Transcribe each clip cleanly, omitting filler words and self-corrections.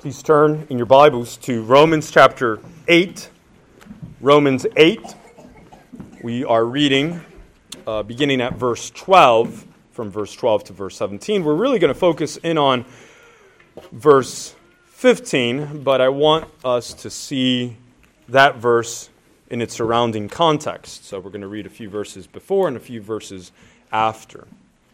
Please turn in your Bibles to Romans chapter 8. Romans 8. We are reading beginning at verse 12, from verse 12 to verse 17. We're really going to focus in on verse 15, but I want us to see that verse in its surrounding context. So we're going to read a few verses before and a few verses after.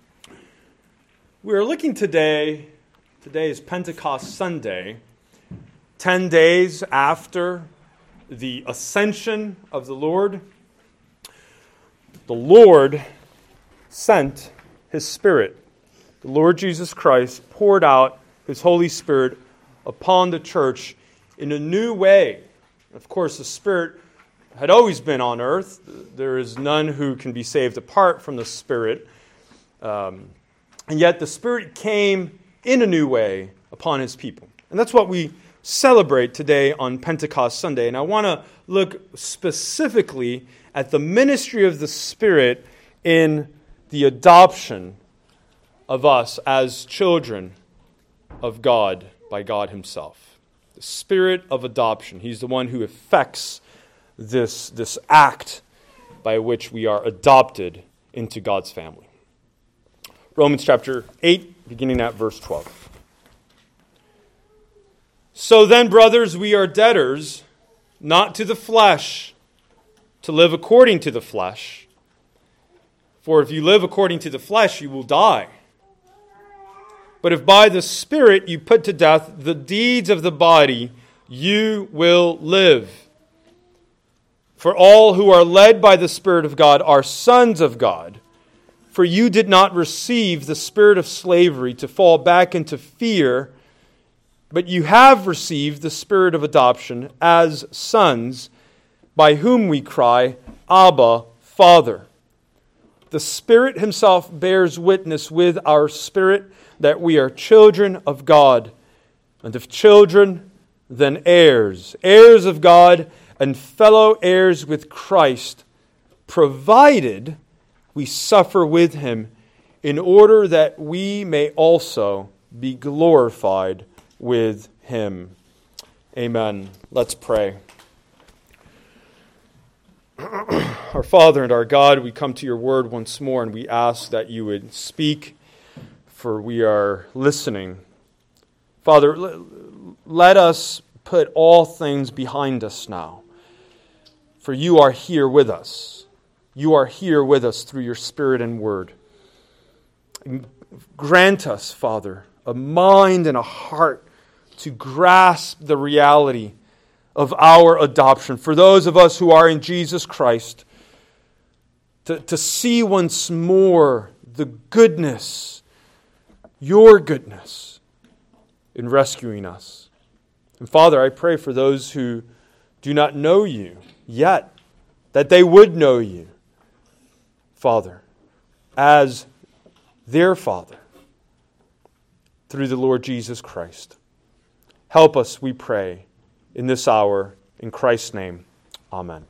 We are looking today is Pentecost Sunday, 10 days after the ascension of the Lord. The Lord sent His Spirit. The Lord Jesus Christ poured out His Holy Spirit upon the church in a new way. Of course, the Spirit had always been on earth. There is none who can be saved apart from the Spirit. And yet the Spirit came in a new way upon His people. And that's what we celebrate today on Pentecost Sunday. And I want to look specifically at the ministry of the Spirit in the adoption of us as children of God by God Himself. The Spirit of adoption. He's the one who effects this act by which we are adopted into God's family. Romans chapter 8, beginning at verse 12. So then, brothers, we are debtors, not to the flesh, to live according to the flesh. For if you live according to the flesh, you will die. But if by the Spirit you put to death the deeds of the body, you will live. For all who are led by the Spirit of God are sons of God. For you did not receive the spirit of slavery to fall back into fear, but you have received the Spirit of adoption as sons, by whom we cry, Abba, Father. The Spirit Himself bears witness with our spirit that we are children of God, and if children, then heirs, heirs of God, and fellow heirs with Christ, provided we suffer with Him, in order that we may also be glorified with Him. Amen. Let's pray. Our Father and our God, we come to Your Word once more, and we ask that You would speak, for we are listening. Father, let us put all things behind us now, for You are here with us. You are here with us through Your Spirit and Word. Grant us, Father, a mind and a heart to grasp the reality of our adoption. For those of us who are in Jesus Christ, to see once more the goodness, Your goodness, in rescuing us. And Father, I pray for those who do not know You yet, that they would know You, Father, as their Father, through the Lord Jesus Christ. Help us, we pray, in this hour, in Christ's name. Amen.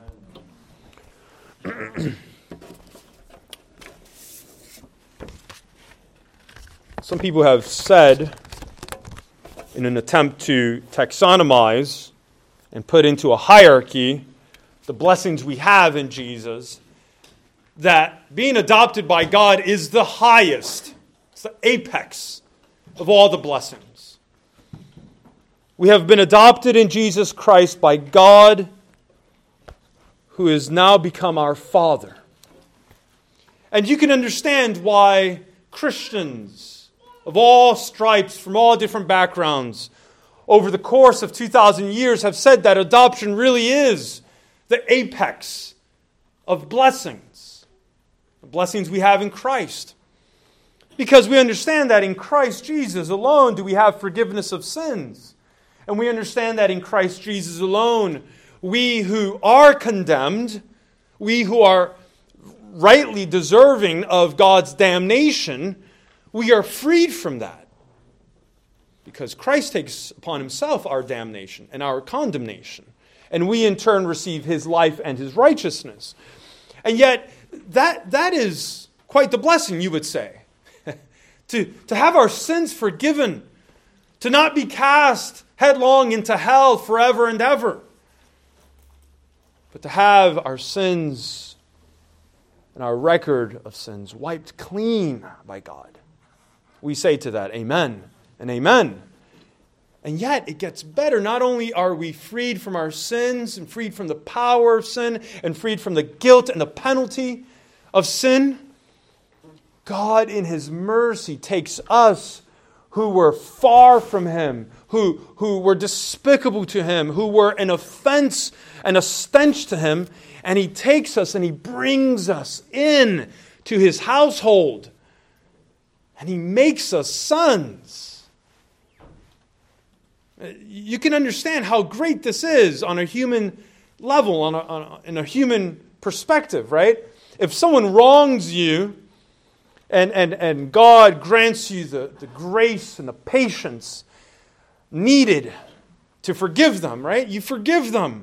Some people have said, in an attempt to taxonomize and put into a hierarchy the blessings we have in Jesus, that being adopted by God is the highest, it's the apex of all the blessings. We have been adopted in Jesus Christ by God, who has now become our Father. And you can understand why Christians of all stripes, from all different backgrounds, over the course of 2,000 years have said that adoption really is the apex of blessings. The blessings we have in Christ. Because we understand that in Christ Jesus alone do we have forgiveness of sins. And we understand that in Christ Jesus alone, we who are condemned, we who are rightly deserving of God's damnation, we are freed from that. Because Christ takes upon Himself our damnation and our condemnation. And we in turn receive His life and His righteousness. And yet, that is quite the blessing, you would say. To have our sins forgiven, to not be cast headlong into hell forever and ever, but to have our sins and our record of sins wiped clean by God. We say to that, amen and amen. And yet it gets better. Not only are we freed from our sins and freed from the power of sin and freed from the guilt and the penalty of sin, God in His mercy takes us who were far from Him, who were despicable to Him, who were an offense and a stench to Him, and He takes us and He brings us in to His household. And He makes us sons. You can understand how great this is on a human level, in a human perspective, right? If someone wrongs you, and God grants you the grace and the patience needed to forgive them, right? You forgive them.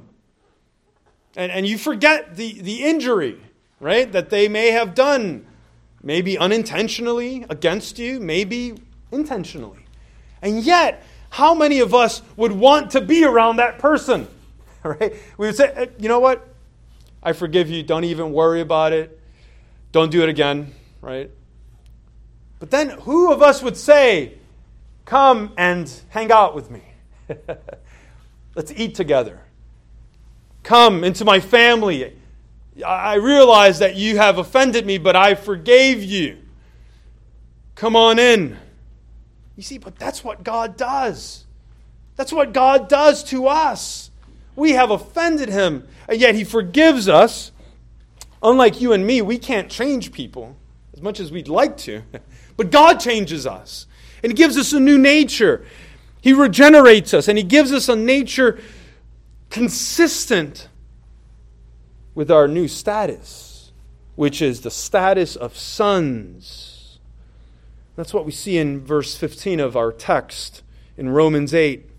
And you forget the injury, right? That they may have done, maybe unintentionally against you, maybe intentionally. And yet, how many of us would want to be around that person? Right? We would say, you know what? I forgive you. Don't even worry about it. Don't do it again, right? But then who of us would say, come and hang out with me? Let's eat together. Come into my family. I realize that you have offended me, but I forgave you. Come on in. You see, but that's what God does. That's what God does to us. We have offended Him, and yet He forgives us. Unlike you and me, we can't change people as much as we'd like to. But God changes us, and He gives us a new nature. He regenerates us, and He gives us a nature consistent with our new status, which is the status of sons. That's what we see in verse 15 of our text in Romans 8.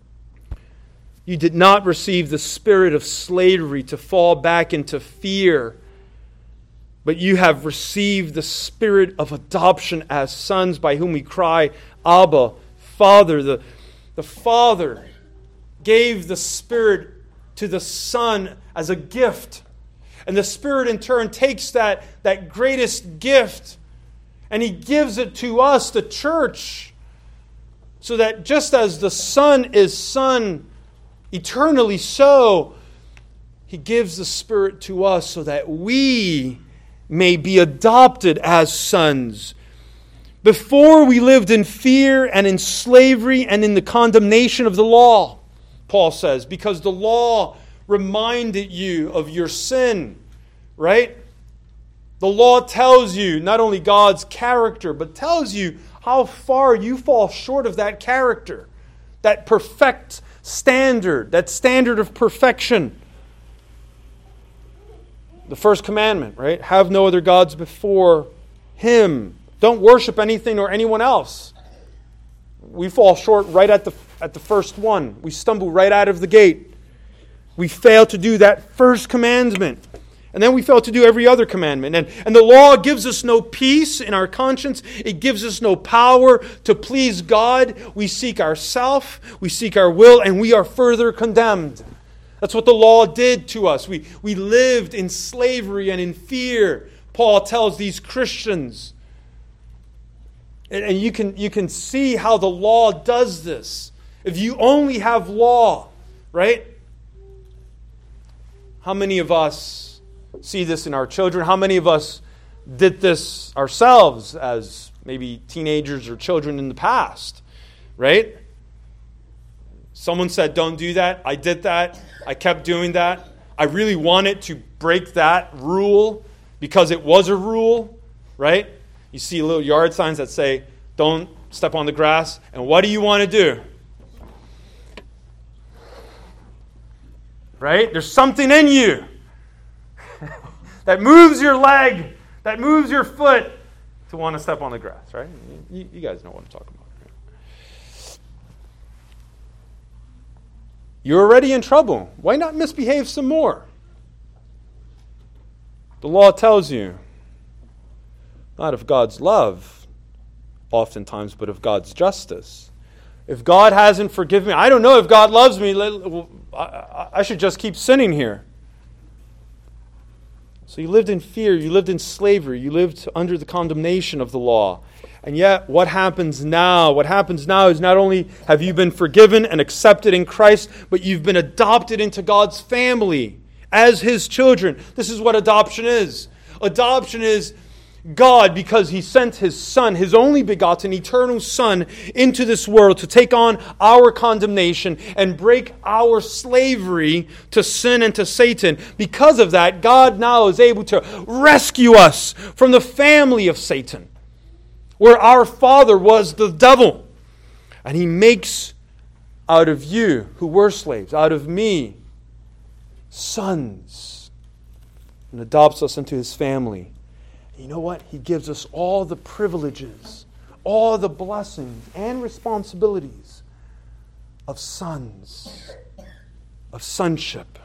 You did not receive the spirit of slavery to fall back into fear, but you have received the spirit of adoption as sons, by whom we cry, Abba, Father. The Father gave the Spirit to the Son as a gift. And the Spirit in turn takes that greatest gift and He gives it to us, the church, so that just as the Son is Son eternally, so He gives the Spirit to us so that we may be adopted as sons. Before we lived in fear and in slavery and in the condemnation of the law, Paul says, because the law reminded you of your sin, right? The law tells you not only God's character, but tells you how far you fall short of that character, that perfect standard, that standard of perfection. The first commandment, right? Have no other gods before Him. Don't worship anything or anyone else. We fall short right at the first one. We stumble right out of the gate. We fail to do that first commandment. And then we fail to do every other commandment. And the law gives us no peace in our conscience. It gives us no power to please God. We seek ourself, we seek our will, and we are further condemned. That's what the law did to us. We lived in slavery and in fear. Paul tells these Christians. And you can see how the law does this. If you only have law, right? How many of us see this in our children? How many of us did this ourselves as maybe teenagers or children in the past, right? Someone said, don't do that. I did that. I kept doing that. I really wanted to break that rule because it was a rule, right? You see little yard signs that say, don't step on the grass. And what do you want to do? Right? There's something in you that moves your leg, that moves your foot to want to step on the grass, right? You guys know what I'm talking about. Right? You're already in trouble. Why not misbehave some more? The law tells you, not of God's love, oftentimes, but of God's justice. If God hasn't forgiven me, I don't know if God loves me. I should just keep sinning here. So you lived in fear, you lived in slavery, you lived under the condemnation of the law. And yet, what happens now? What happens now is not only have you been forgiven and accepted in Christ, but you've been adopted into God's family as His children. This is what adoption is. Adoption is God, because He sent His Son, His only begotten, eternal Son, into this world to take on our condemnation and break our slavery to sin and to Satan. Because of that, God now is able to rescue us from the family of Satan, where our father was the devil. And He makes out of you, who were slaves, out of me, sons, and adopts us into His family. You know what? He gives us all the privileges, all the blessings and responsibilities of sons, of sonship.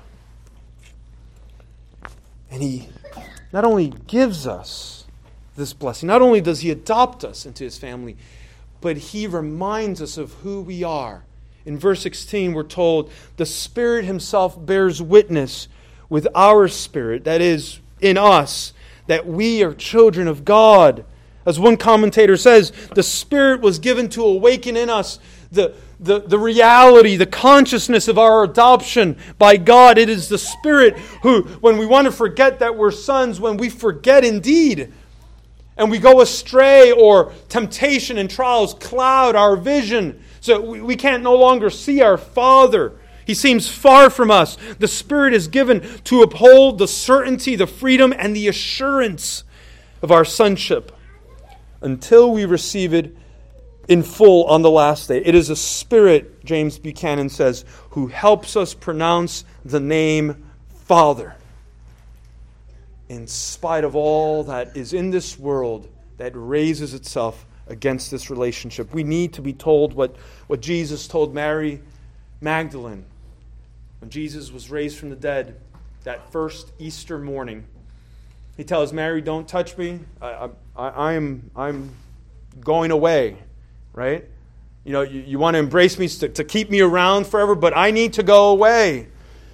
And He not only gives us this blessing, not only does He adopt us into His family, but He reminds us of who we are. In verse 16, we're told, the Spirit Himself bears witness with our spirit, that is, in us, that we are children of God. As one commentator says, the Spirit was given to awaken in us the reality, the consciousness of our adoption by God. It is the Spirit who, when we want to forget that we're sons, when we forget indeed, and we go astray, or temptation and trials cloud our vision, so we can't no longer see our Father. He seems far from us. The Spirit is given to uphold the certainty, the freedom, and the assurance of our sonship until we receive it in full on the last day. It is a Spirit, James Buchanan says, who helps us pronounce the name Father. In spite of all that is in this world that raises itself against this relationship, we need to be told what Jesus told Mary Magdalene when Jesus was raised from the dead that first Easter morning. He tells Mary, "Don't touch me. I'm going away." Right? You know, you want to embrace me to keep me around forever, but I need to go away.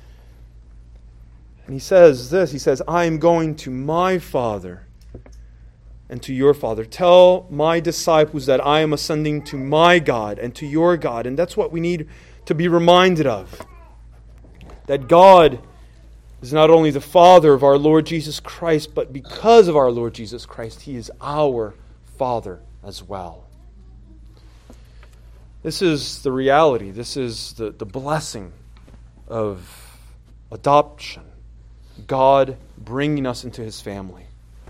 And He says this. He says, "I am going to my Father and to your Father. Tell my disciples that I am ascending to my God and to your God." And that's what we need to be reminded of. That God is not only the Father of our Lord Jesus Christ, but because of our Lord Jesus Christ, He is our Father as well. This is the reality. This is the blessing of adoption. God bringing us into His family.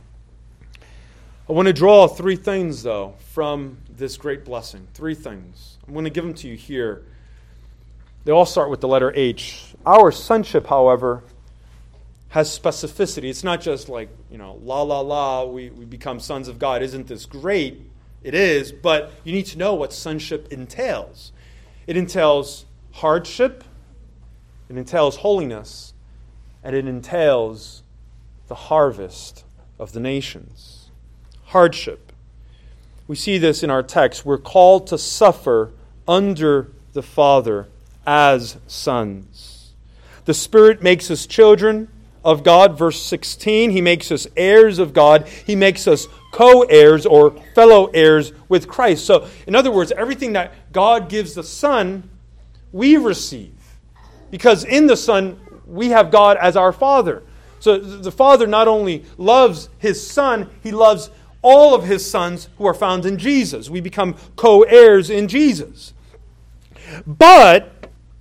I want to draw three things, though, from this great blessing. Three things. I'm going to give them to you here. They all start with the letter H. Our sonship, however, has specificity. It's not just like, la, la, la, we become sons of God. Isn't this great? It is, but you need to know what sonship entails. It entails hardship, it entails holiness, and it entails the harvest of the nations. Hardship. We see this in our text. We're called to suffer under the Father as sons. The Spirit makes us children of God. Verse 16, He makes us heirs of God. He makes us co-heirs or fellow heirs with Christ. So, in other words, everything that God gives the Son, we receive. Because in the Son, we have God as our Father. So the Father not only loves His Son, He loves all of His sons who are found in Jesus. We become co-heirs in Jesus. But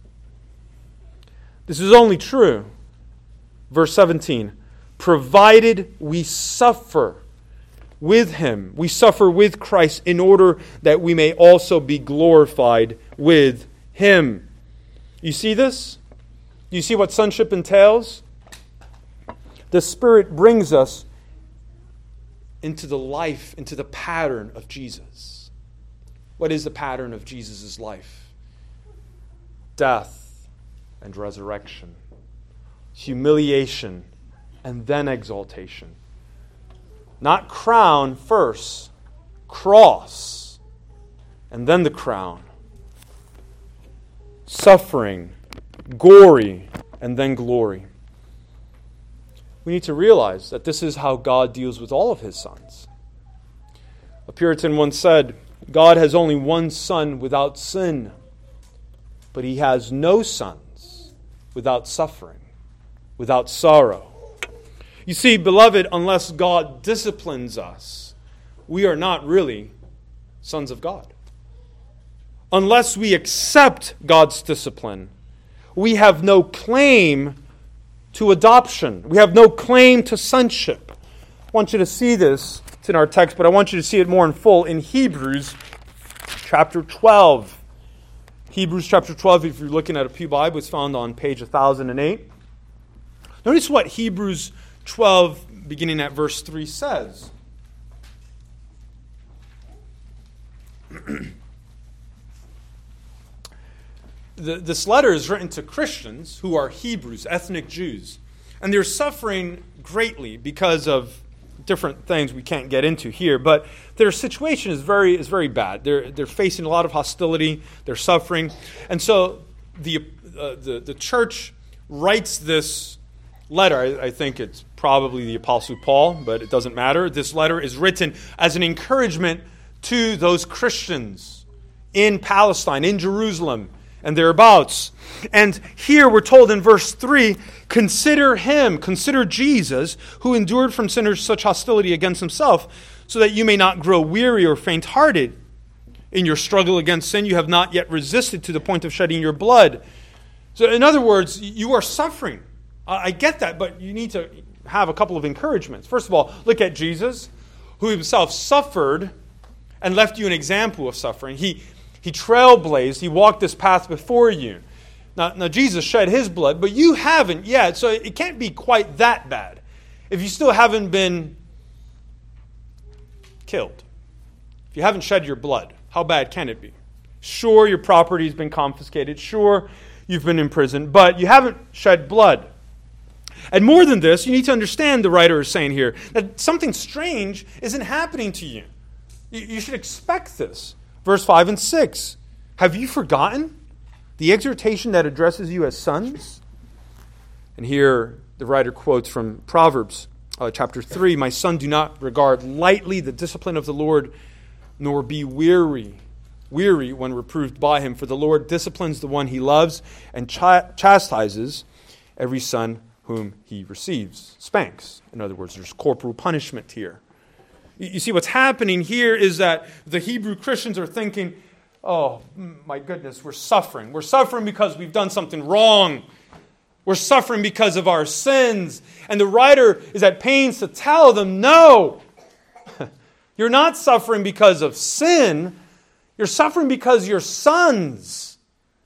this is only true, verse 17, provided we suffer with Him. We suffer with Christ in order that we may also be glorified with Him. You see this? You see what sonship entails? The Spirit brings us into the life, into the pattern of Jesus. What is the pattern of Jesus' life? Death and resurrection, humiliation, and then exaltation. Not crown first, cross, and then the crown. suffering, gory, and then glory. We need to realize that this is how God deals with all of his sons. A Puritan once said, God has only one son without sin, but he has no sons without suffering, without sorrow. You see, beloved, unless God disciplines us, we are not really sons of God. Unless we accept God's discipline, we have no claim to adoption. We have no claim to sonship. I want you to see this. It's in our text, but I want you to see it more in full in Hebrews chapter 12. Hebrews chapter 12, if you're looking at a Pew Bible, it's found on page 1008. Notice what Hebrews 12, beginning at verse 3, says. This letter is written to Christians who are Hebrews, ethnic Jews. And they're suffering greatly because of different things we can't get into here. But their situation is very bad. They're facing a lot of hostility. They're suffering. And so the church writes this letter. I think it's probably the Apostle Paul, but it doesn't matter. This letter is written as an encouragement to those Christians in Palestine, in Jerusalem, and thereabouts. And here we're told in verse 3, consider Jesus, who endured from sinners such hostility against himself, so that you may not grow weary or faint-hearted. In your struggle against sin, you have not yet resisted to the point of shedding your blood. So in other words, you are suffering. I get that, but you need to have a couple of encouragements. First of all, look at Jesus, who himself suffered and left you an example of suffering. He trailblazed. He walked this path before you. Now, Jesus shed his blood, but you haven't yet, so it can't be quite that bad. If you still haven't been killed, if you haven't shed your blood, how bad can it be? Sure, your property's been confiscated. Sure, you've been imprisoned, but you haven't shed blood. And more than this, you need to understand, the writer is saying here, that something strange isn't happening to you. You should expect this. Verse 5 and 6. Have you forgotten the exhortation that addresses you as sons? And here the writer quotes from Proverbs chapter 3. My son, do not regard lightly the discipline of the Lord, nor be weary when reproved by him. For the Lord disciplines the one he loves and chastises every son whom he receives. Spanks. In other words, there's corporal punishment here. You see, what's happening here is that the Hebrew Christians are thinking, oh, my goodness, we're suffering. We're suffering because we've done something wrong. We're suffering because of our sins. And the writer is at pains to tell them, no, you're not suffering because of sin. You're suffering because you're sons.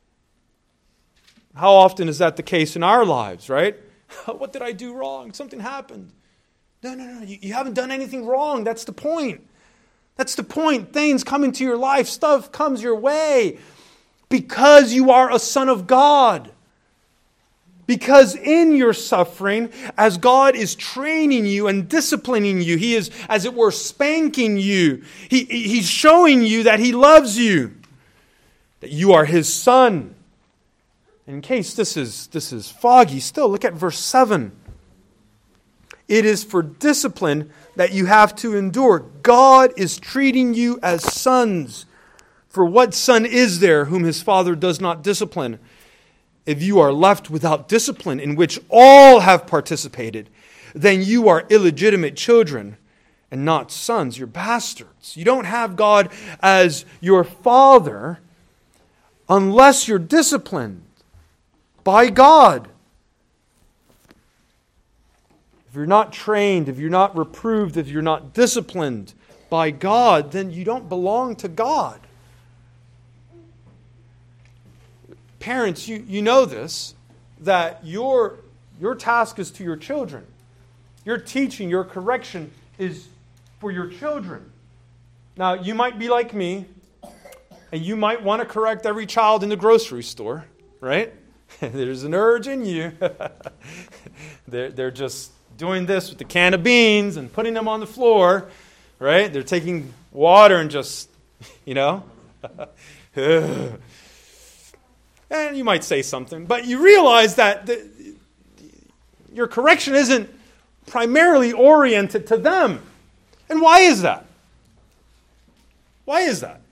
How often is that the case in our lives, right? What did I do wrong? Something happened. No. You haven't done anything wrong. That's the point. That's the point. Things come into your life. Stuff comes your way because you are a son of God. Because in your suffering, as God is training you and disciplining you, He is, as it were, spanking you. He's showing you that He loves you, that you are His son. In case this is foggy still, look at verse 7. It is for discipline that you have to endure. God is treating you as sons. For what son is there whom his father does not discipline? If you are left without discipline in which all have participated, then you are illegitimate children and not sons. You're bastards. You don't have God as your father unless you're disciplined by God. If you're not trained, if you're not reproved, if you're not disciplined by God, then you don't belong to God. Parents, you know this, that your task is to your children. Your teaching, your correction is for your children. Now, you might be like me, and you might want to correct every child in the grocery store, right? There's an urge in you. They're just doing this with the can of beans and putting them on the floor, right? They're taking water and just, And you might say something, but you realize that your correction isn't primarily oriented to them. And why is that? Why is that?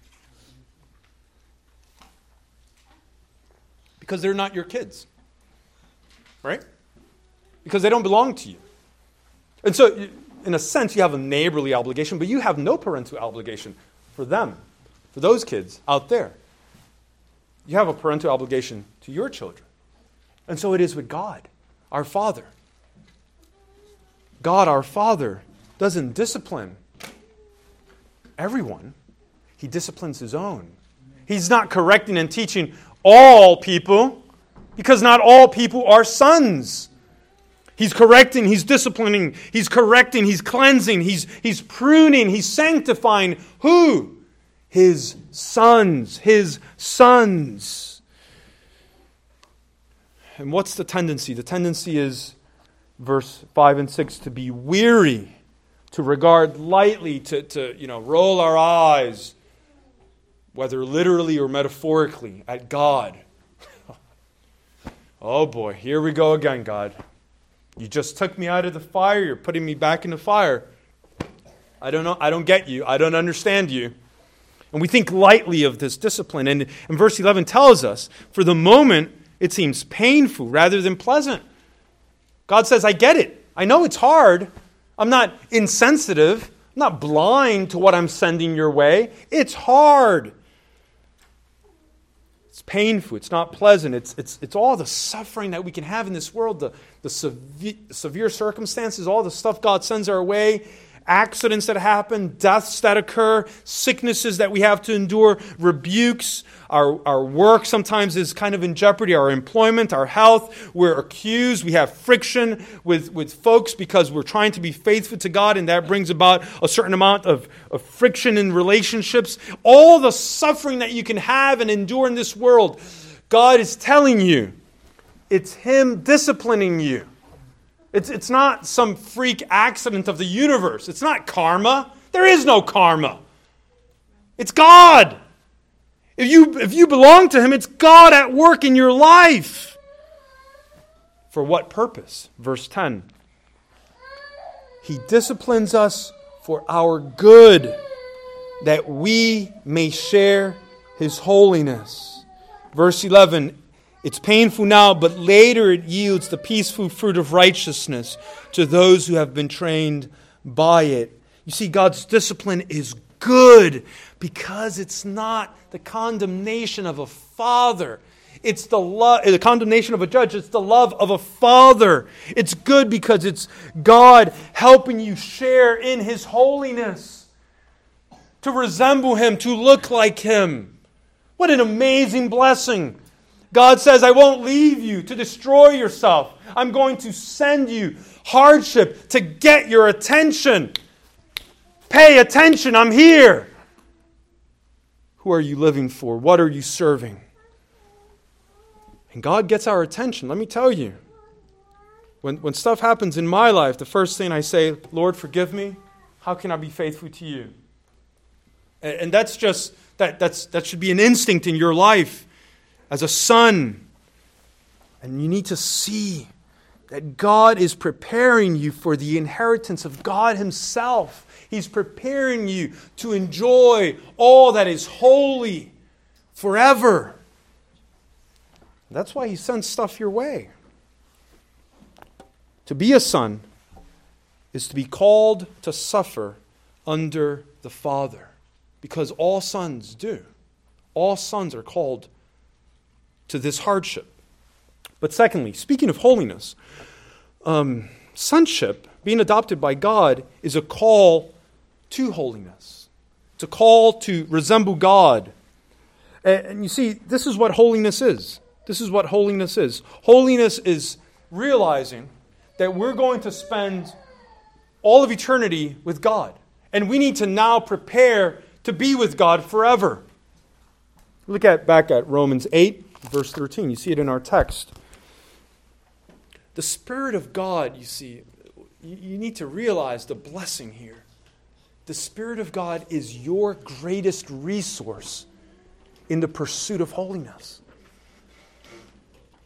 Because they're not your kids. Right? Because they don't belong to you. And so, in a sense, you have a neighborly obligation, but you have no parental obligation for them, for those kids out there. You have a parental obligation to your children. And so it is with God, our Father. God, our Father, doesn't discipline everyone. He disciplines His own. He's not correcting and teaching all people, because not all people are sons. He's correcting, He's disciplining, He's correcting, He's cleansing, He's pruning, He's sanctifying. Who? His sons. His sons. And what's the tendency? The tendency is, verse 5 and 6, to be weary, to regard lightly, to roll our eyes, whether literally or metaphorically, at God. Oh boy, here we go again, God. You just took me out of the fire. You're putting me back in the fire. I don't know. I don't get you. I don't understand you. And we think lightly of this discipline. And verse 11 tells us, for the moment, it seems painful rather than pleasant. God says, I get it. I know it's hard. I'm not insensitive. I'm not blind to what I'm sending your way. It's hard. It's painful. It's not pleasant. It's all the suffering that we can have in this world, the severe circumstances, all the stuff God sends our way, accidents that happen, deaths that occur, sicknesses that we have to endure, rebukes. Our work sometimes is kind of in jeopardy, our employment, our health. We're accused. We have friction with folks because we're trying to be faithful to God, and that brings about a certain amount of friction in relationships. All the suffering that you can have and endure in this world, God is telling you, it's Him disciplining you. It's not some freak accident of the universe. It's not karma. There is no karma. It's God. If you belong to Him, it's God at work in your life. For what purpose? Verse 10. He disciplines us for our good, that we may share His holiness. Verse 11. It's painful now, but later it yields the peaceful fruit of righteousness to those who have been trained by it. You see, God's discipline is good because it's not the condemnation of a father. It's the condemnation of a judge. It's the love of a father. It's good because it's God helping you share in His holiness, to resemble Him, to look like Him. What an amazing blessing. God says, I won't leave you to destroy yourself. I'm going to send you hardship to get your attention. Pay attention, I'm here. Who are you living for? What are you serving? And God gets our attention. Let me tell you, when stuff happens in my life, the first thing I say, Lord, forgive me. How can I be faithful to you? And that's just, that should be an instinct in your life. As a son, and you need to see that God is preparing you for the inheritance of God Himself. He's preparing you to enjoy all that is holy forever. That's why He sends stuff your way. To be a son is to be called to suffer under the Father, because all sons do. All sons are called to this hardship. But secondly, speaking of holiness, sonship, being adopted by God, is a call to holiness. It's a call to resemble God. And you see, this is what holiness is. This is what holiness is. Holiness is realizing that we're going to spend all of eternity with God. And we need to now prepare to be with God forever. Look back at Romans 8. Verse 13, you see it in our text. The Spirit of God, you see, you need to realize the blessing here. The Spirit of God is your greatest resource in the pursuit of holiness.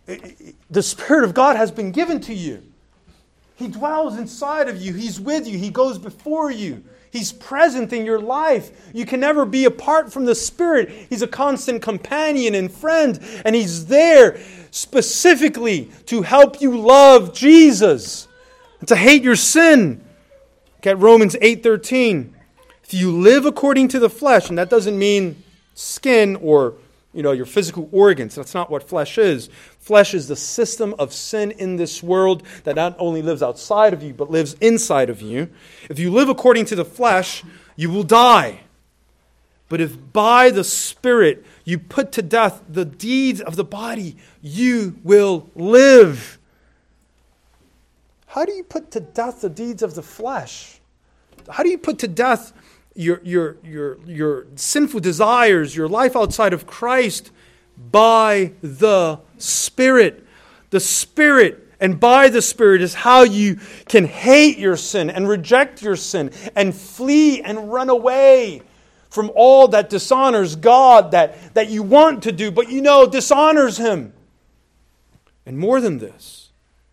The Spirit of God has been given to you. He dwells inside of you. He's with you. He goes before you. He's present in your life. You can never be apart from the Spirit. He's a constant companion and friend, and He's there specifically to help you love Jesus and to hate your sin. Look at Romans 8:13. If you live according to the flesh, and that doesn't mean skin or your physical organs. That's not what flesh is. Flesh is the system of sin in this world that not only lives outside of you, but lives inside of you. If you live according to the flesh, you will die. But if by the Spirit you put to death the deeds of the body, you will live. How do you put to death the deeds of the flesh? How do you put to death your sinful desires, your life outside of Christ? By the Spirit. The Spirit and by the Spirit is how you can hate your sin and reject your sin and flee and run away from all that dishonors God that you want to do, but dishonors Him. And more than this,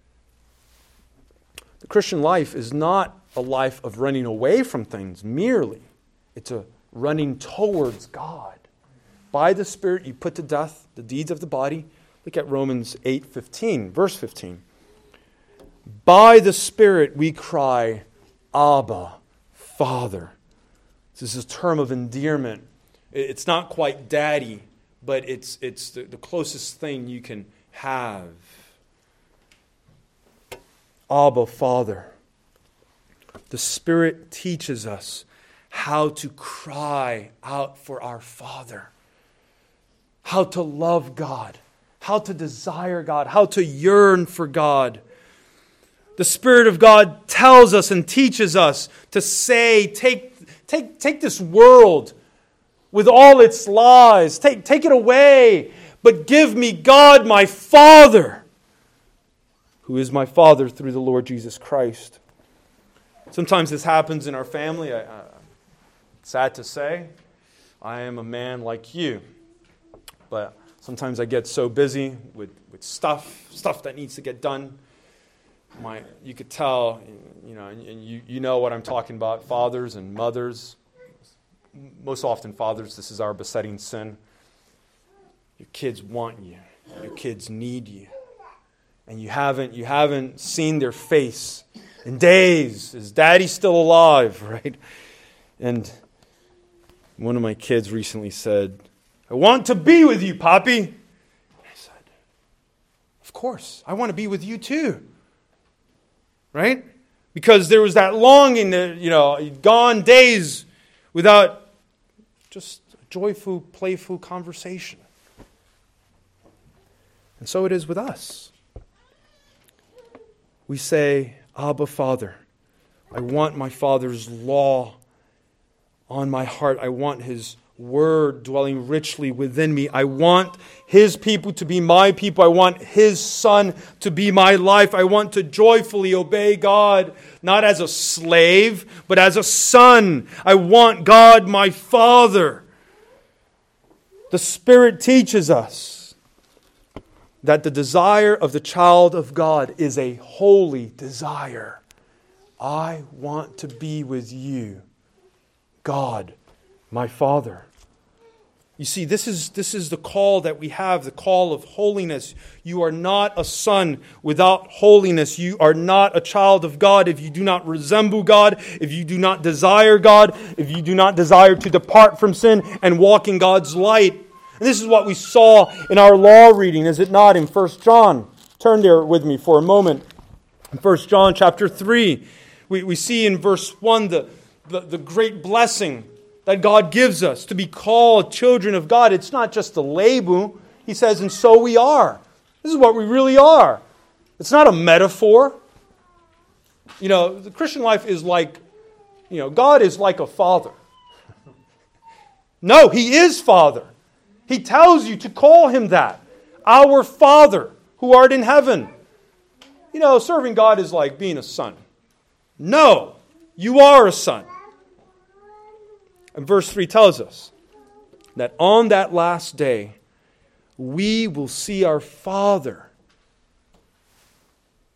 the Christian life is not a life of running away from things merely. It's a running towards God. By the Spirit you put to death the deeds of the body. Look at Romans 8:15, verse 15. By the Spirit we cry, Abba, Father. This is a term of endearment. It's not quite daddy, but it's the closest thing you can have. Abba, Father. The Spirit teaches us how to cry out for our Father, how to love God, how to desire God, how to yearn for God. The Spirit of God tells us and teaches us to say, take this world with all its lies, take it away, but give me God, my Father, who is my Father through the Lord Jesus Christ. Sometimes this happens in our family. Sad to say, I am a man like you. But sometimes I get so busy with stuff that needs to get done. You could tell, and you know what I'm talking about, fathers and mothers. Most often fathers, this is our besetting sin. Your kids want you. Your kids need you. And you haven't seen their face in days. Is Daddy still alive, right? And one of my kids recently said, I want to be with you, Poppy. And I said, of course, I want to be with you too. Right? Because there was that longing that, gone days without just joyful, playful conversation. And so it is with us. We say, Abba, Father, I want my Father's law on my heart. I want His Word dwelling richly within me. I want His people to be my people. I want His Son to be my life. I want to joyfully obey God, not as a slave, but as a son. I want God, my Father. The Spirit teaches us that the desire of the child of God is a holy desire. I want to be with you, God, my Father. You see, this is the call that we have, the call of holiness. You are not a son without holiness. You are not a child of God if you do not resemble God, if you do not desire God, if you do not desire to depart from sin and walk in God's light. And this is what we saw in our law reading, is it not, in 1 John? Turn there with me for a moment. In 1 John chapter 3, we see in verse 1 the great blessing that God gives us to be called children of God. It's not just a label. He says, and so we are. This is what we really are. It's not a metaphor. The Christian life is like, God is like a father. No, He is Father. He tells you to call Him that. Our Father, who art in heaven. Serving God is like being a son. No, you are a son. And verse 3 tells us that on that last day, we will see our Father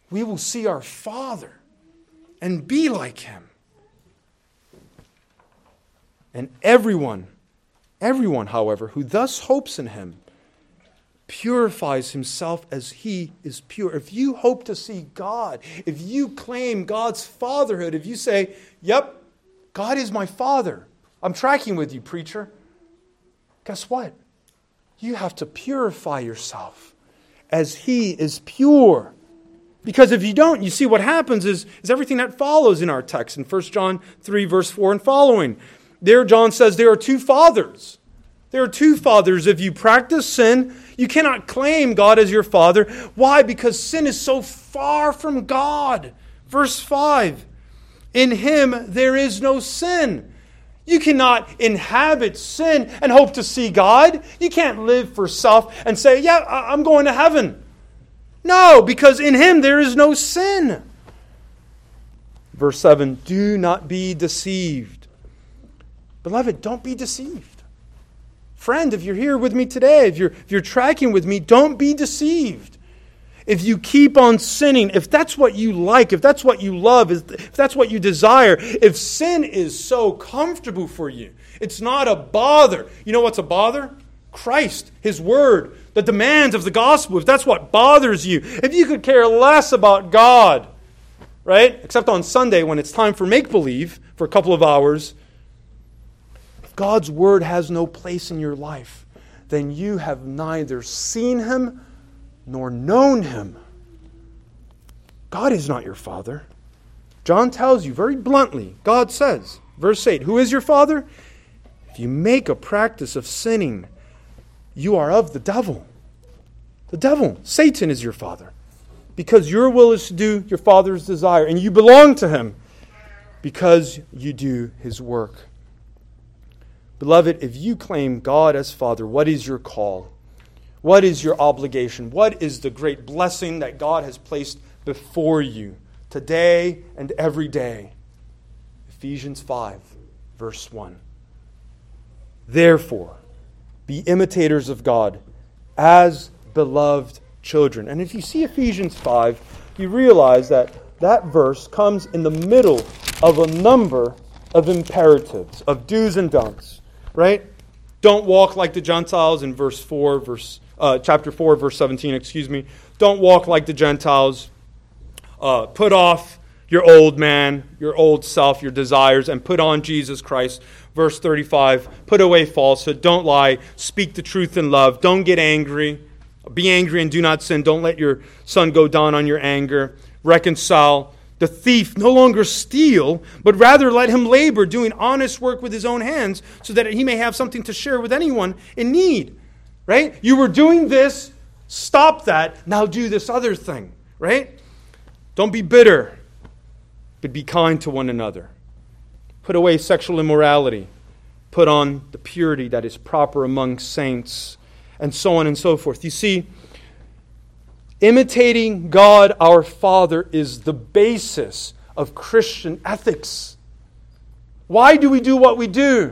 we will see our Father and be like Him. And everyone, however, who thus hopes in Him purifies himself as He is pure. If you hope to see God, if you claim God's fatherhood, if you say, yep, God is my Father, I'm tracking with you, preacher, guess what? You have to purify yourself as He is pure. Because if you don't, you see what happens is everything that follows in our text in 1 John 3, verse 4 and following. There, John says there are two fathers. There are two fathers. If you practice sin, you cannot claim God as your Father. Why? Because sin is so far from God. Verse 5, in Him there is no sin. You cannot inhabit sin and hope to see God. You can't live for self and say, yeah, I'm going to heaven. No, because in Him there is no sin. Verse 7, do not be deceived. Beloved, don't be deceived. Friend, if you're here with me today, if you're tracking with me, don't be deceived. If you keep on sinning, if that's what you like, if that's what you love, if that's what you desire, if sin is so comfortable for you, it's not a bother. You know what's a bother? Christ, His Word, the demands of the gospel. If that's what bothers you, if you could care less about God, right? Except on Sunday when it's time for make-believe for a couple of hours, if God's Word has no place in your life, then you have neither seen Him nor known Him. God is not your Father. John tells you very bluntly, God says, verse 8, who is your father? If you make a practice of sinning, you are of the devil. The devil, Satan, is your father. Because your will is to do your Father's desire, and you belong to Him because you do His work. Beloved, if you claim God as Father, what is your call? What is your obligation? What is the great blessing that God has placed before you today and every day? Ephesians 5, verse 1. Therefore, be imitators of God as beloved children. And if you see Ephesians 5, you realize that that verse comes in the middle of a number of imperatives, of do's and don'ts, right? Don't walk like the Gentiles in chapter 4, verse 17, Don't walk like the Gentiles. Put off your old man, your old self, your desires, and put on Jesus Christ. Verse 35, put away falsehood. Don't lie. Speak the truth in love. Don't get angry. Be angry and do not sin. Don't let your sun go down on your anger. Reconcile. The thief no longer steal, but rather let him labor, doing honest work with his own hands, so that he may have something to share with anyone in need. Right? You were doing this, stop that, now do this other thing. Right? Don't be bitter, but be kind to one another. Put away sexual immorality. Put on the purity that is proper among saints, and so on and so forth. You see, imitating God our Father is the basis of Christian ethics. Why do we do what we do?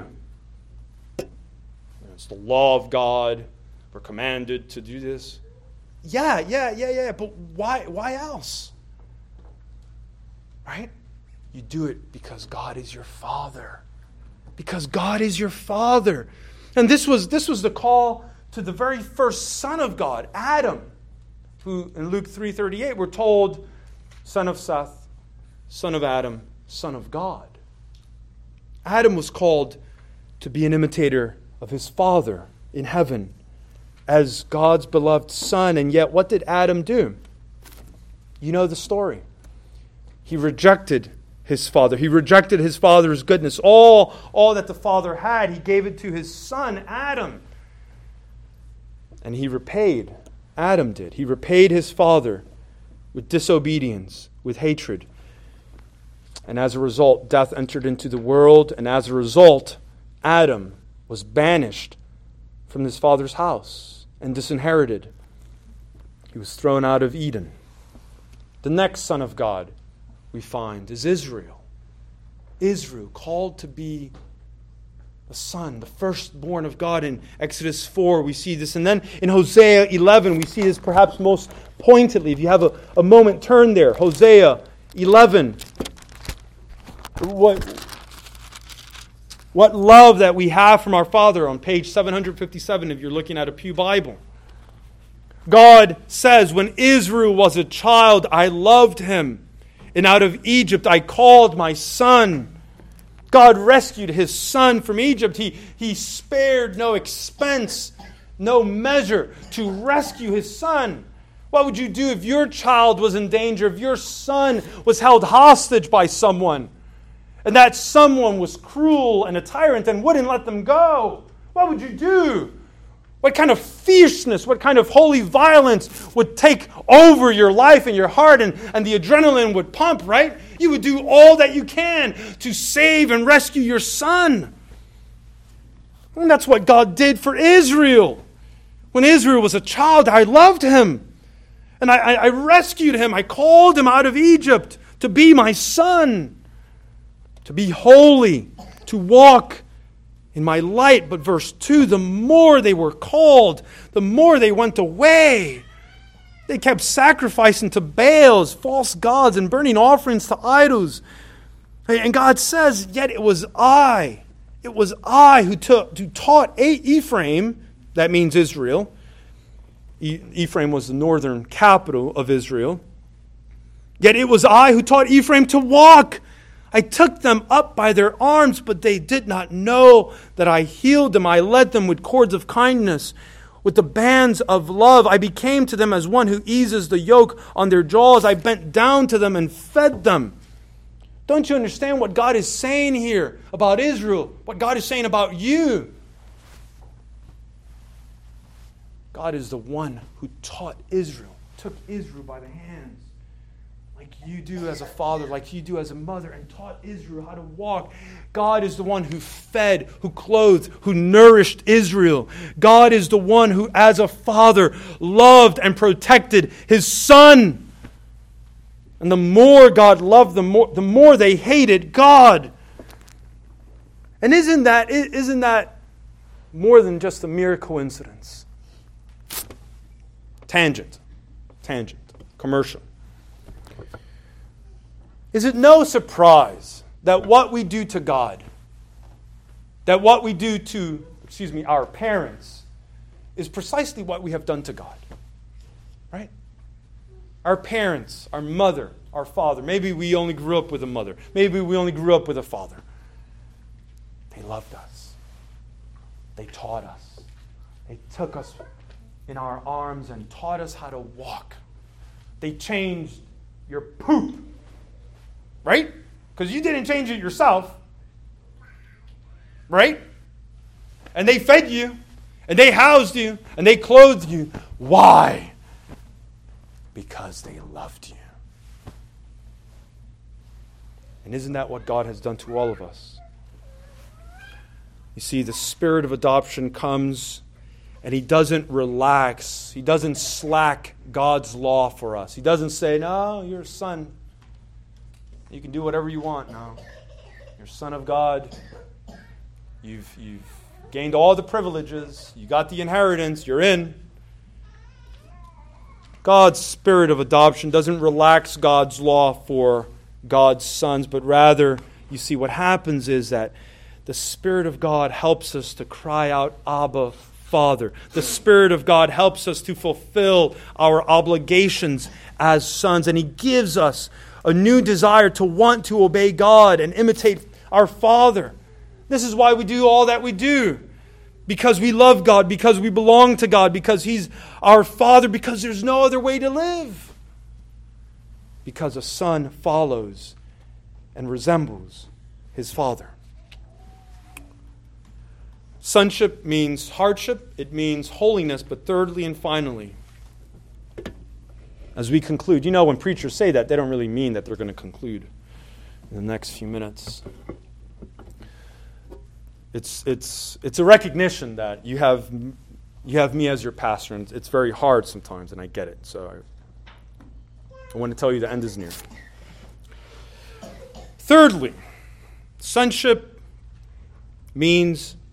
It's the law of God. We're commanded to do this. Yeah. But why else? Right? You do it because God is your Father. Because God is your Father. And this was the call to the very first Son of God, Adam, who in Luke 3:38 we're told, son of Seth, son of Adam, son of God. Adam was called to be an imitator of his Father in heaven as God's beloved Son. And yet, what did Adam do? You know the story. He rejected his Father. He rejected his Father's goodness. All that the Father had, He gave it to his Son, Adam. And he repaid. Adam did. He repaid his father with disobedience, with hatred. And as a result, death entered into the world. And as a result, Adam was banished from his father's house and disinherited. He was thrown out of Eden. The next Son of God we find is Israel. Israel, called to be The son, the firstborn of God. In Exodus 4, we see this. And then in Hosea 11, we see this perhaps most pointedly. If you have a moment, turn there. Hosea 11. What love that we have from our Father on page 757 if you're looking at a Pew Bible. God says, when Israel was a child, I loved him. And out of Egypt I called my son. God rescued his son from Egypt. He spared no expense, no measure to rescue his son. What would you do if your child was in danger, if your son was held hostage by someone, and that someone was cruel and a tyrant and wouldn't let them go? What would you do? What kind of fierceness, what kind of holy violence would take over your life and your heart, and the adrenaline would pump, right? You would do all that you can to save and rescue your son. And that's what God did for Israel. When Israel was a child, I loved him. And I rescued him. I called him out of Egypt to be my son, to be holy, to walk in my light. But verse 2, the more they were called, the more they went away. They kept sacrificing to Baals, false gods, and burning offerings to idols. And God says, yet it was I who taught Ephraim, that means Israel. Ephraim was the northern capital of Israel. Yet it was I who taught Ephraim to walk. I took them up by their arms, but they did not know that I healed them. I led them with cords of kindness, with the bands of love. I became to them as one who eases the yoke on their jaws. I bent down to them and fed them. Don't you understand what God is saying here about Israel? What God is saying about you? God is the one who taught Israel, took Israel by the hands, like you do as a father, like you do as a mother, and taught Israel how to walk. God is the one who fed, who clothed, who nourished Israel. God is the one who, as a father, loved and protected his son. And the more God loved them, the more they hated God. And isn't that more than just a mere coincidence? Tangent, commercial. Is it no surprise that what we do to God, that what we do to, our parents, is precisely what we have done to God? Right? Our parents, our mother, our father. Maybe we only grew up with a mother. Maybe we only grew up with a father. They loved us. They taught us. They took us in our arms and taught us how to walk. They changed your poop. Right? Because you didn't change it yourself. Right? And they fed you. And they housed you. And they clothed you. Why? Because they loved you. And isn't that what God has done to all of us? You see, the spirit of adoption comes and he doesn't relax. He doesn't slack God's law for us. He doesn't say, no, you're a son. You can do whatever you want now. You're a son of God. You've gained all the privileges. You got the inheritance. You're in. God's spirit of adoption doesn't relax God's law for God's sons, but rather, you see, what happens is that the Spirit of God helps us to cry out, Abba, Father. The Spirit of God helps us to fulfill our obligations as sons, and he gives us a new desire to want to obey God and imitate our Father. This is why we do all that we do. Because we love God, because we belong to God, because he's our Father, because there's no other way to live. Because a son follows and resembles his father. Sonship means hardship, it means holiness, but thirdly and finally, as we conclude, you know, when preachers say that, they don't really mean that they're going to conclude in the next few minutes. It's a recognition that you have me as your pastor, and it's very hard sometimes, and I get it. So I want to tell you the end is near. Thirdly, sonship means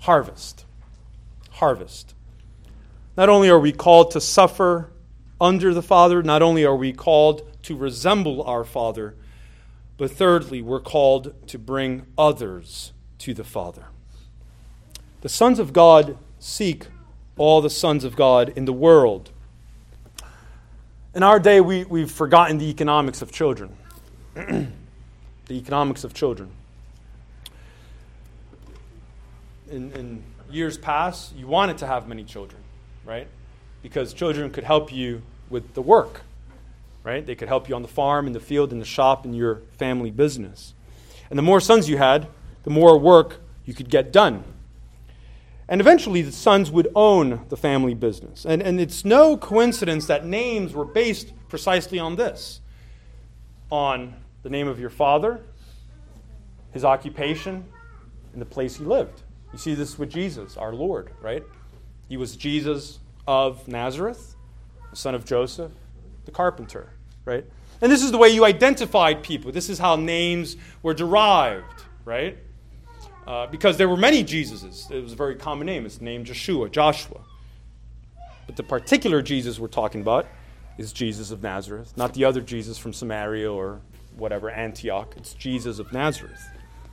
harvest. Harvest. Not only are we called to suffer under the Father, not only are we called to resemble our Father, but thirdly, we're called to bring others to the Father. The sons of God seek all the sons of God in the world. In our day, we've forgotten the economics of children. The economics of children. In years past, you wanted to have many children, right? Because children could help you with the work, right? They could help you on the farm, in the field, in the shop, in your family business. And the more sons you had, the more work you could get done. And eventually the sons would own the family business. And it's no coincidence that names were based precisely on this. On the name of your father, his occupation, and the place he lived. You see this with Jesus, our Lord, right? He was Jesus of Nazareth, the son of Joseph, the carpenter, right? And this is the way you identified people. This is how names were derived, right? Because there were many Jesuses. It was a very common name. It's named Joshua. But the particular Jesus we're talking about is Jesus of Nazareth, not the other Jesus from Samaria or whatever, Antioch. It's Jesus of Nazareth.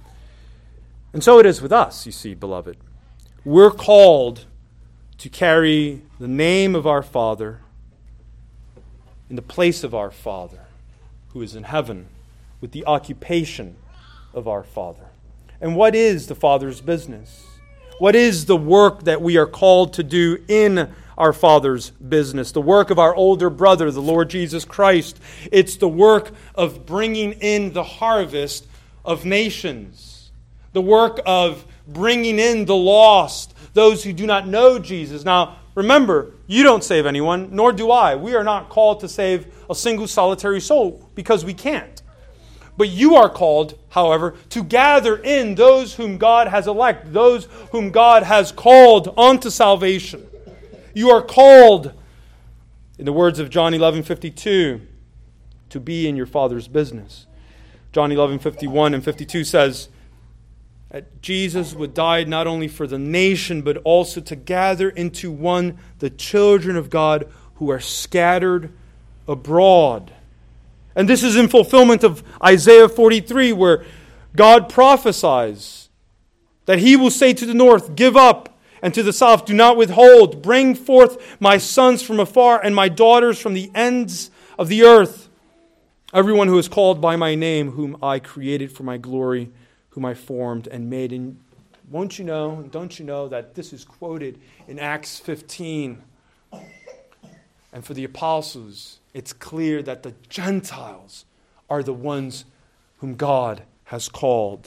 And so it is with us, you see, beloved. We're called to carry the name of our Father in the place of our Father, who is in heaven, with the occupation of our Father. And what is the Father's business? What is the work that we are called to do in our Father's business? The work of our older brother, the Lord Jesus Christ. It's the work of bringing in the harvest of nations. The work of bringing in the lost, those who do not know Jesus. Now, remember, you don't save anyone, nor do I. We are not called to save a single solitary soul because we can't. But you are called, however, to gather in those whom God has elected, those whom God has called onto salvation. You are called, in the words of John 11:52, to be in your Father's business. John 11:51 and 52 says that Jesus would die not only for the nation, but also to gather into one the children of God who are scattered abroad. And this is in fulfillment of Isaiah 43, where God prophesies that He will say to the north, "Give up," and to the south, "Do not withhold. Bring forth my sons from afar and my daughters from the ends of the earth. Everyone who is called by my name, whom I created for my glory, whom I formed and made." And don't you know that this is quoted in Acts 15? And for the apostles, it's clear that the Gentiles are the ones whom God has called.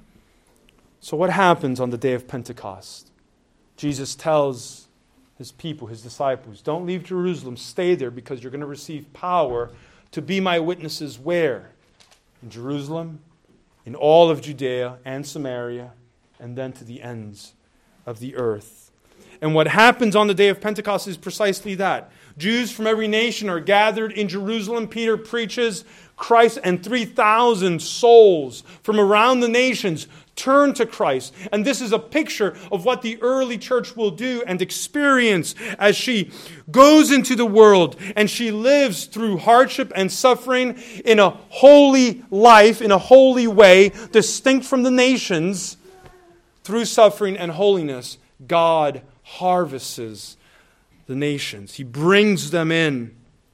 So what happens on the day of Pentecost? Jesus tells His people, His disciples, don't leave Jerusalem, stay there because you're going to receive power to be my witnesses where? In Jerusalem, in all of Judea and Samaria, and then to the ends of the earth. And what happens on the day of Pentecost is precisely that. Jews from every nation are gathered in Jerusalem. Peter preaches Christ, and 3,000 souls from around the nations turn to Christ. And this is a picture of what the early church will do and experience as she goes into the world and she lives through hardship and suffering in a holy life, in a holy way, distinct from the nations. Through suffering and holiness, God harvests the nations. He brings them in.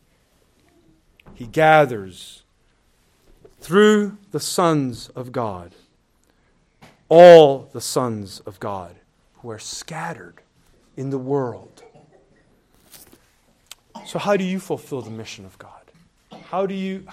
He gathers through the sons of God, all the sons of God who are scattered in the world. So how do you fulfill the mission of God? How do you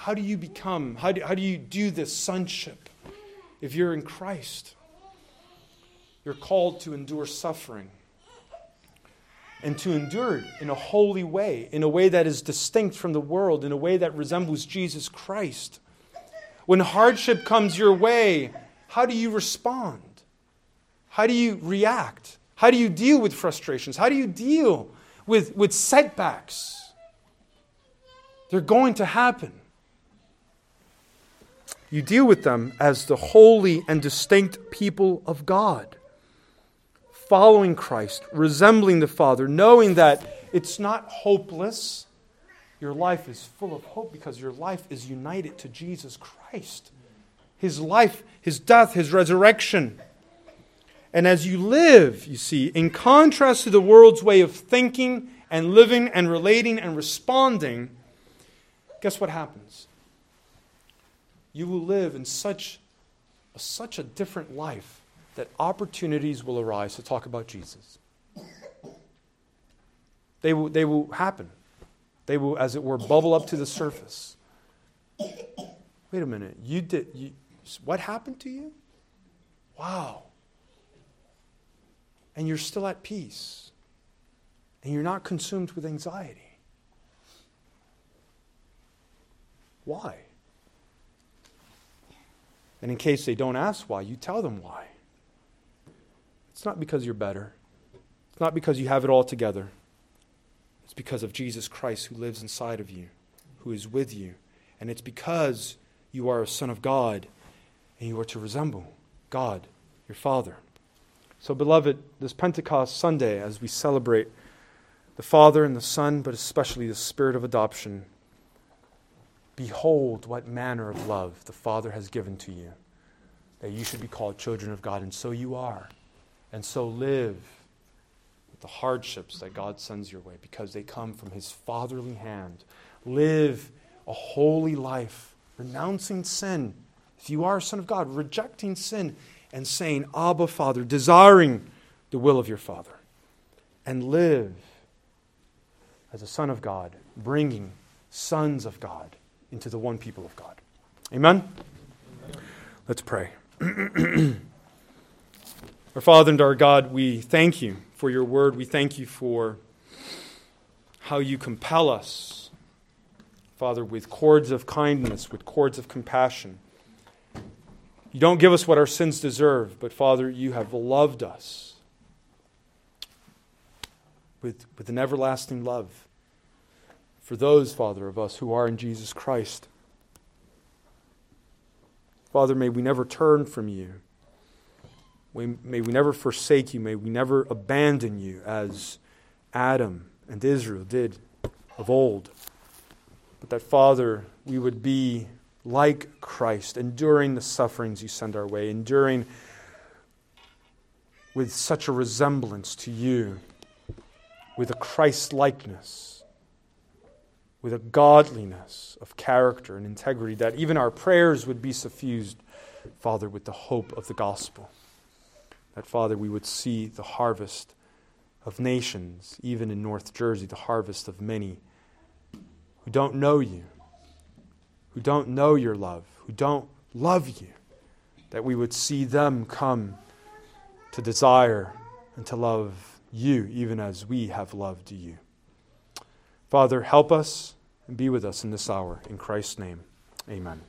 do this sonship if you're in Christ? You're called to endure suffering. And to endure it in a holy way, in a way that is distinct from the world, in a way that resembles Jesus Christ. When hardship comes your way, how do you respond? How do you react? How do you deal with frustrations? How do you deal with setbacks? They're going to happen. You deal with them as the holy and distinct people of God, following Christ, resembling the Father, knowing that it's not hopeless. Your life is full of hope because your life is united to Jesus Christ. His life, His death, His resurrection. And as you live, you see, in contrast to the world's way of thinking and living and relating and responding, guess what happens? You will live in such a different life that opportunities will arise to talk about Jesus. They will happen. They will, as it were, bubble up to the surface. Wait a minute, what happened to you? Wow. And you're still at peace. And you're not consumed with anxiety. Why? And in case they don't ask why, you tell them why. It's not because you're better. It's not because you have it all together. It's because of Jesus Christ who lives inside of you, who is with you. And it's because you are a son of God and you are to resemble God, your Father. So, beloved, this Pentecost Sunday, as we celebrate the Father and the Son, but especially the Spirit of adoption, behold what manner of love the Father has given to you, that you should be called children of God, and so you are. And so live with the hardships that God sends your way, because they come from His fatherly hand. Live a holy life, renouncing sin. If you are a son of God, rejecting sin and saying, Abba, Father, desiring the will of your Father. And live as a son of God, bringing sons of God into the one people of God. Amen? Let's pray. Our Father and our God, we thank you for your word. We thank you for how you compel us, Father, with cords of kindness, with cords of compassion. You don't give us what our sins deserve, but Father, you have loved us with an everlasting love for those, Father, of us who are in Jesus Christ. Father, may we never turn from you. May we never forsake you. May we never abandon you as Adam and Israel did of old. But that, Father, we would be like Christ, enduring the sufferings you send our way, enduring with such a resemblance to you, with a Christ-likeness, with a godliness of character and integrity, that even our prayers would be suffused, Father, with the hope of the gospel. That, Father, we would see the harvest of nations, even in North Jersey, the harvest of many who don't know you, who don't know your love, who don't love you, that we would see them come to desire and to love you, even as we have loved you. Father, help us and be with us in this hour. In Christ's name, amen.